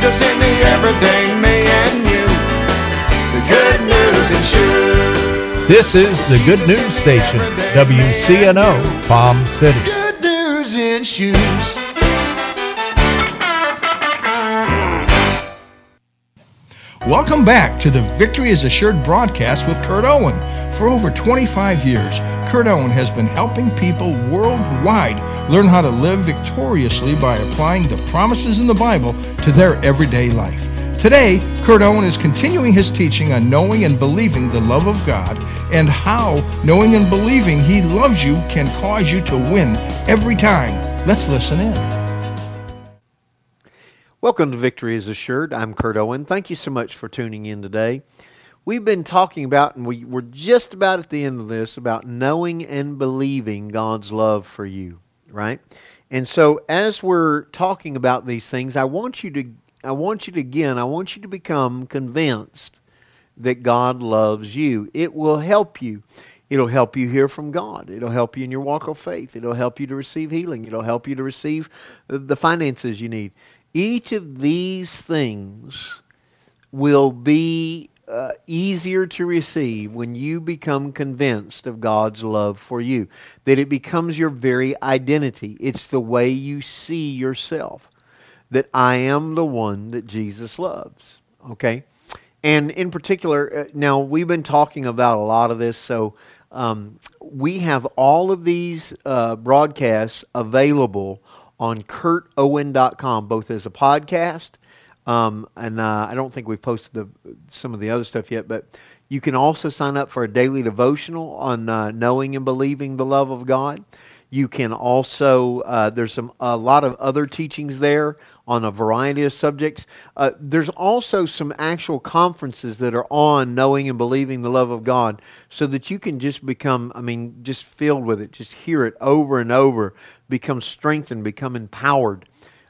Jesus in the everyday me and you. The Good News and Shoes. This is the Good News Station, WCNO, Palm City. Good News and Shoes. Welcome back to the Victory is Assured broadcast with Kurt Owen. For over 25 years, Kurt Owen has been helping people worldwide learn how to live victoriously by applying the promises in the Bible to their everyday life. Today, Kurt Owen is continuing his teaching on knowing and believing the love of God and how knowing and believing He loves you can cause you to win every time. Let's listen in. Welcome to Victory is Assured. I'm Kurt Owen. Thank you so much for tuning in today. We've been talking about, and we're just about at the end of this, about knowing and believing God's love for you, right? And so as we're talking about these things, I want you to become convinced that God loves you. It will help you. It'll help you hear from God. It'll help you in your walk of faith. It'll help you to receive healing. It'll help you to receive the finances you need. Each of these things will be easier to receive when you become convinced of God's love for you, that it becomes your very identity. It's the way you see yourself, that I am the one that Jesus loves, okay? And in particular, now we've been talking about a lot of this, so we have all of these broadcasts available on KurtOwen.com, both as a podcast, and I don't think we've posted some of the other stuff yet, but you can also sign up for a daily devotional on knowing and believing the love of God. You can also, there's a lot of other teachings there on a variety of subjects. There's also some actual conferences that are on knowing and believing the love of God, so that you can just become, just filled with it, just hear it over and over, become strengthened, become empowered,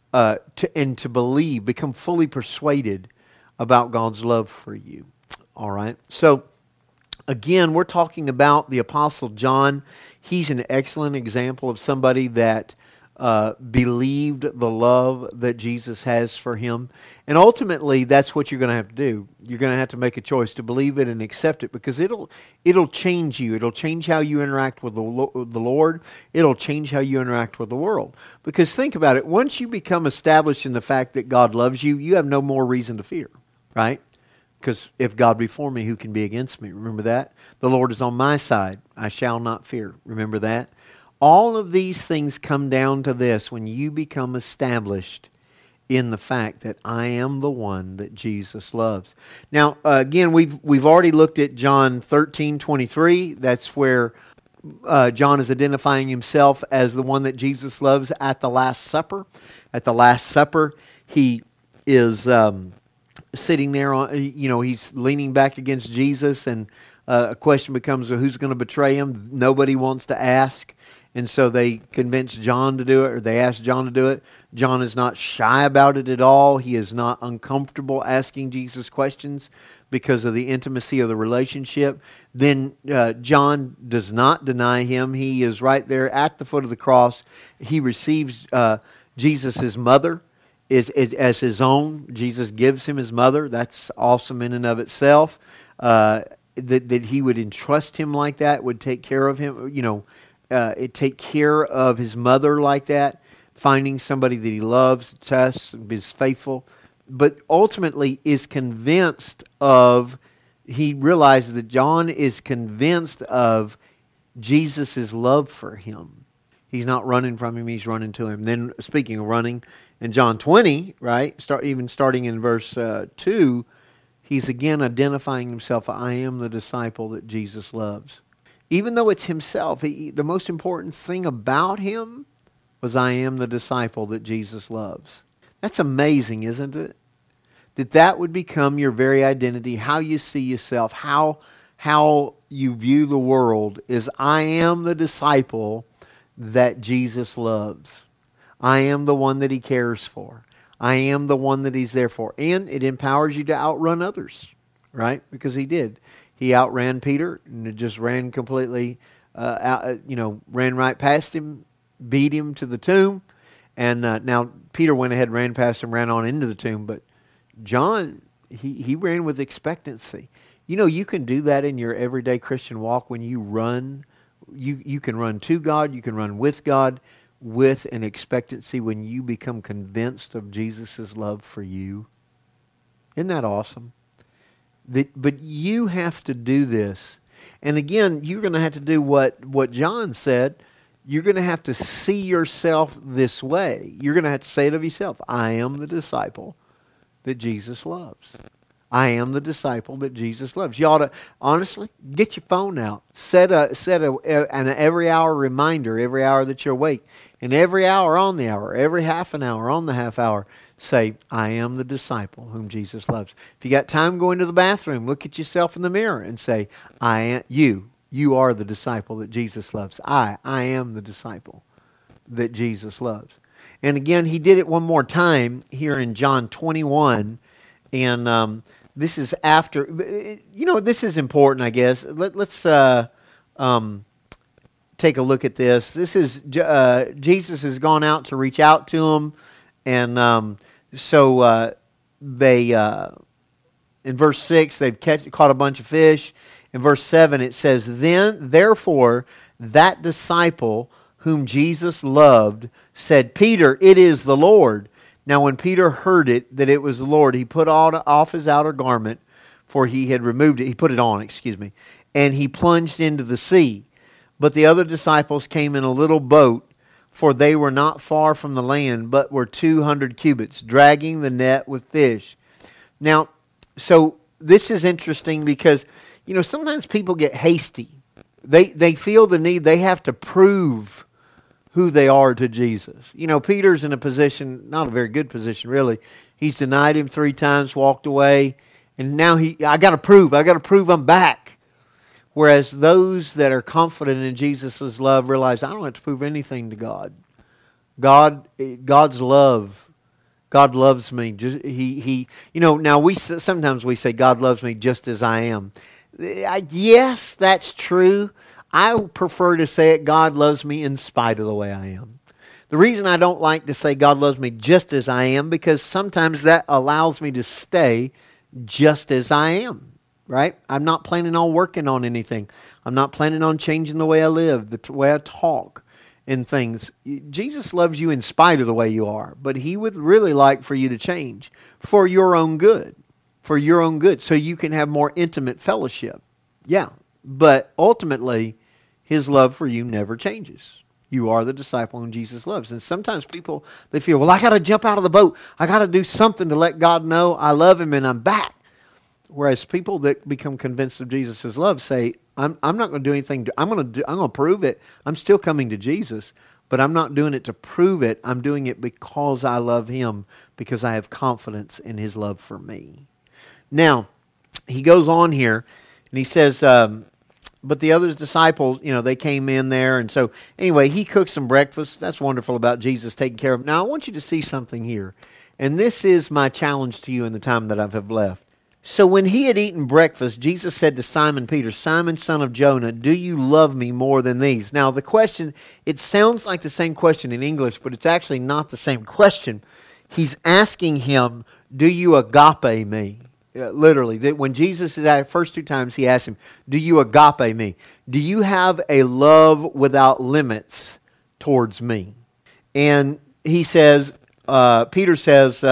to believe, become fully persuaded about God's love for you. All right? So, again, we're talking about the Apostle John. He's an excellent example of somebody that believed the love that Jesus has for him. And ultimately, that's what you're going to have to do. You're going to have to make a choice to believe it and accept it, because it'll change you. It'll change how you interact with the Lord. It'll change how you interact with the world. Because think about it. Once you become established in the fact that God loves you, you have no more reason to fear, right? Because if God be for me, who can be against me? Remember that? The Lord is on my side. I shall not fear. Remember that? All of these things come down to this: when you become established in the fact that I am the one that Jesus loves. Now, again, we've already looked at John 13:23. That's where John is identifying himself as the one that Jesus loves at the Last Supper. At the Last Supper, he is sitting there, he's leaning back against Jesus, and a question becomes, well, who's going to betray him? Nobody wants to ask. And so they convince John to do it, or they ask John to do it. John is not shy about it at all. He is not uncomfortable asking Jesus questions because of the intimacy of the relationship. Then John does not deny him. He is right there at the foot of the cross. He receives Jesus' mother as his own. Jesus gives him his mother. That's awesome in and of itself. That he would entrust him like that, would take care of him, take care of his mother like that, finding somebody that he loves, trusts, is faithful, but ultimately is convinced of, he realizes that John is convinced of Jesus' love for him. He's not running from him, he's running to him. Then, speaking of running, in John 20, right, starting in verse 2, he's again identifying himself, I am the disciple that Jesus loves. Even though it's himself, the most important thing about him was, I am the disciple that Jesus loves. That's amazing, isn't it? That would become your very identity, how you see yourself, how you view the world is, I am the disciple that Jesus loves. I am the one that he cares for. I am the one that he's there for. And it empowers you to outrun others, right? Because he did. He outran Peter and just ran completely, ran right past him, beat him to the tomb. And now Peter went ahead and ran past him, ran on into the tomb. But John, he ran with expectancy. You know, you can do that in your everyday Christian walk when you run. You can run to God, you can run with God with an expectancy when you become convinced of Jesus' love for you. Isn't that awesome? But you have to do this. And again, you're going to have to do what John said. You're going to have to see yourself this way. You're going to have to say it of yourself. I am the disciple that Jesus loves. I am the disciple that Jesus loves. You ought to, honestly, get your phone out. Set an every hour reminder, every hour that you're awake. And every hour on the hour, every half an hour on the half hour, say, I am the disciple whom Jesus loves. If you got time, go into the bathroom, look at yourself in the mirror and say, you are the disciple that Jesus loves. I am the disciple that Jesus loves. And again, he did it one more time here in John 21. And this is after, this is important, I guess. Let's take a look at this. This is, Jesus has gone out to reach out to them. And so they, in verse 6, they've caught a bunch of fish. In verse 7, it says, Therefore, that disciple whom Jesus loved said, Peter, it is the Lord. Now when Peter heard it, that it was the Lord, he put off his outer garment, for he had removed it. He put it on, and he plunged into the sea. But the other disciples came in a little boat, for they were not far from the land, but were 200 cubits, dragging the net with fish. Now, so this is interesting because, sometimes people get hasty. They feel the need, they have to prove who they are to Jesus. Peter's in a position, not a very good position really. He's denied him 3 times, walked away, and now I got to prove I'm back. Whereas those that are confident in Jesus' love realize I don't have to prove anything to God. God's love. God loves me. Now sometimes we say God loves me just as I am. Yes, that's true. I prefer to say it, God loves me in spite of the way I am. The reason I don't like to say God loves me just as I am, because sometimes that allows me to stay just as I am. Right? I'm not planning on working on anything. I'm not planning on changing the way I live, the way I talk and things. Jesus loves you in spite of the way you are, but He would really like for you to change for your own good. For your own good, so you can have more intimate fellowship. Yeah, but ultimately, His love for you never changes. You are the disciple whom Jesus loves. And sometimes people, they feel, well, I got to jump out of the boat. I got to do something to let God know I love Him and I'm back. Whereas people that become convinced of Jesus' love say, I'm not going to do anything. I'm going to prove it. I'm still coming to Jesus, but I'm not doing it to prove it. I'm doing it because I love Him, because I have confidence in His love for me. Now, he goes on here, and he says, but the other disciples, they came in there, and so anyway, he cooked some breakfast. That's wonderful about Jesus taking care of them. Now, I want you to see something here, and this is my challenge to you in the time that I have left. So when he had eaten breakfast, Jesus said to Simon Peter, Simon, son of Jonah, do you love me more than these? Now the question, it sounds like the same question in English, but it's actually not the same question. He's asking him, do you agape me? Literally, when Jesus is at the first 2 times, he asked him, do you agape me? Do you have a love without limits towards me? And he says, Peter says,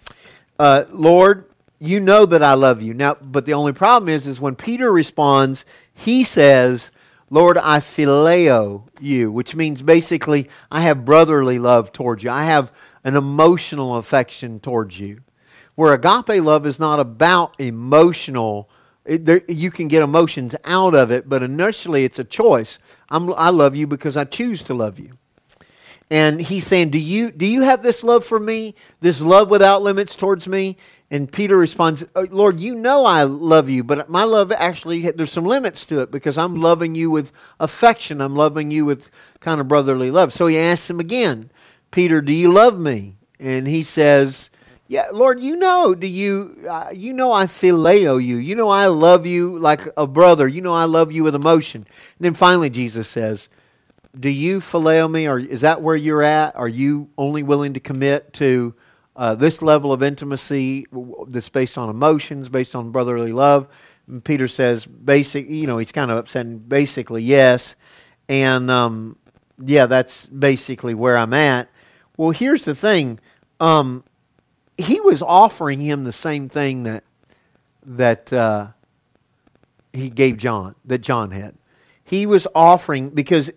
Lord, you know that I love you. Now, but the only problem is when Peter responds, he says, Lord, I phileo you, which means basically I have brotherly love towards you. I have an emotional affection towards you. Where agape love is not about emotional, you can get emotions out of it, but initially it's a choice. I love you because I choose to love you. And he's saying, do you have this love for me, this love without limits towards me? And Peter responds, Lord, you know I love you, but my love actually, there's some limits to it because I'm loving you with affection. I'm loving you with kind of brotherly love. So he asks him again, Peter, do you love me? And he says, yeah, Lord, you know I phileo you. You know I love you like a brother. You know I love you with emotion. And then finally Jesus says, do you phileo me? Or is that where you're at? Are you only willing to commit to this level of intimacy that's based on emotions, based on brotherly love? And Peter says, he's kind of upset, and basically, yes. And, that's basically where I'm at. Well, here's the thing. He was offering him the same thing that he gave John, that John had. He was offering, because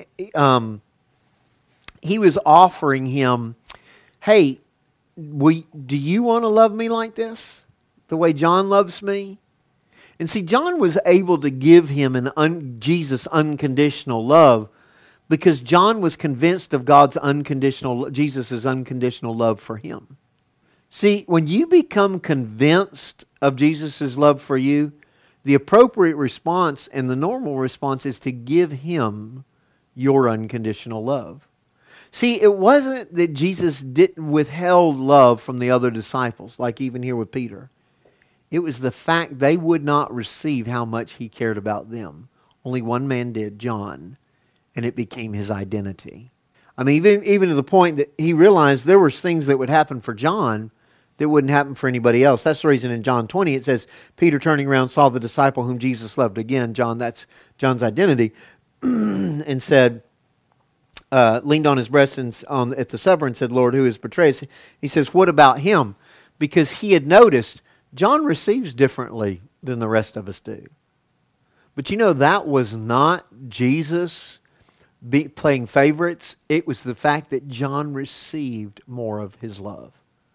he was offering him, hey, do you want to love me like this? The way John loves me? And see, John was able to give him Jesus' unconditional love because John was convinced of Jesus' unconditional love for him. See, when you become convinced of Jesus' love for you, the appropriate response and the normal response is to give him your unconditional love. See, it wasn't that Jesus didn't withheld love from the other disciples, like even here with Peter. It was the fact they would not receive how much he cared about them. Only one man did, John, and it became his identity. I mean, even to the point that he realized there were things that would happen for John that wouldn't happen for anybody else. That's the reason in John 20 it says, Peter turning around saw the disciple whom Jesus loved. Again, that's John's identity. And said, leaned on his breast at the supper and said, Lord, who is betrayed? He says, what about him? Because he had noticed John receives differently than the rest of us do. But that was not Jesus playing favorites. It was the fact that John received more of his love.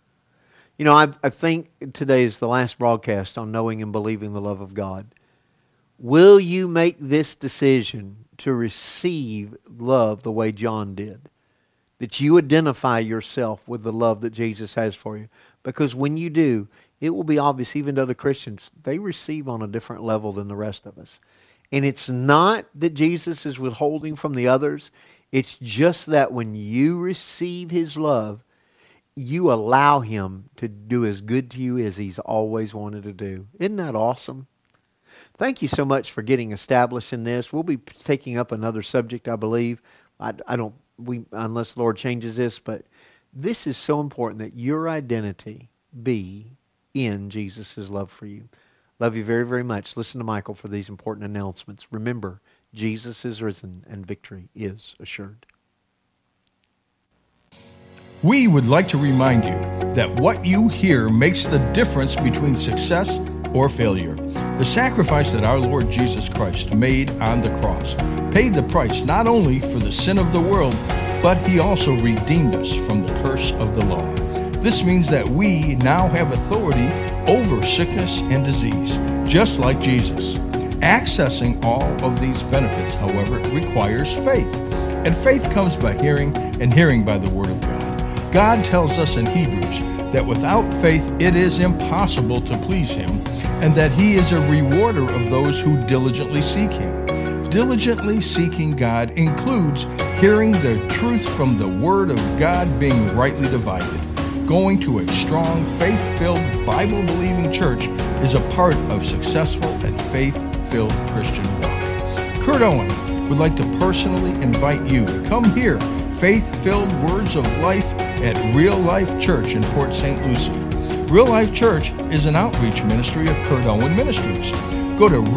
I think today is the last broadcast on knowing and believing the love of God. Will you make this decision to receive love the way John did? That you identify yourself with the love that Jesus has for you. Because when you do, it will be obvious even to other Christians, they receive on a different level than the rest of us. And it's not that Jesus is withholding from the others. It's just that when you receive His love, you allow Him to do as good to you as He's always wanted to do. Isn't that awesome? Thank you so much for getting established in this. We'll be taking up another subject, I believe. Unless the Lord changes this, but this is so important that your identity be in Jesus' love for you. Love you very, very much. Listen to Michael for these important announcements. Remember, Jesus is risen and victory is assured. We would like to remind you that what you hear makes the difference between success or failure. The sacrifice that our Lord Jesus Christ made on the cross paid the price not only for the sin of the world, but He also redeemed us from the curse of the law. This means that we now have authority over sickness and disease, just like Jesus. Accessing all of these benefits, however, requires faith. And faith comes by hearing, and hearing by the Word of God. God tells us in Hebrews that without faith it is impossible to please Him, and that He is a rewarder of those who diligently seek Him. Diligently seeking God includes hearing the truth from the Word of God being rightly divided. Going to a strong, faith-filled, Bible-believing church is a part of successful and faith-filled Christian walk. Kurt Owen would like to personally invite you to come hear faith-filled words of life at Real Life Church in Port St. Lucie. Real Life Church is an outreach ministry of Kurt Owen Ministries. Go to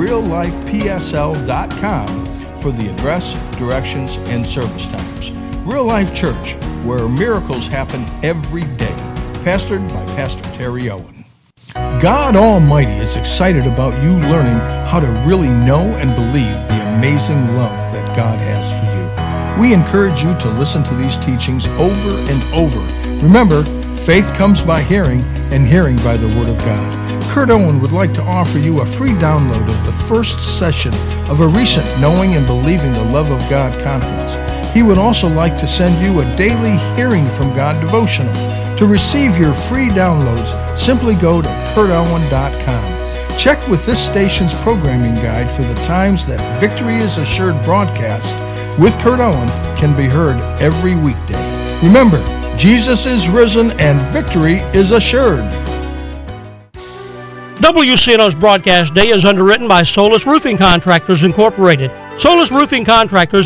reallifepsl.com for the address, directions, and service times. Real Life Church, where miracles happen every day. Pastored by Pastor Terry Owen. God Almighty is excited about you learning how to really know and believe the amazing love that God has for you. We encourage you to listen to these teachings over and over. Remember, faith comes by hearing, and hearing by the Word of God. Kurt Owen would like to offer you a free download of the first session of a recent Knowing and Believing the Love of God conference. He would also like to send you a daily Hearing from God devotional. To receive your free downloads, simply go to kurtowen.com. Check with this station's programming guide for the times that Victory is Assured broadcast with Kurt Owen can be heard every weekday. Remember, Jesus is risen and victory is assured. WCNO's broadcast day is underwritten by Solus Roofing Contractors Incorporated. Solus Roofing Contractors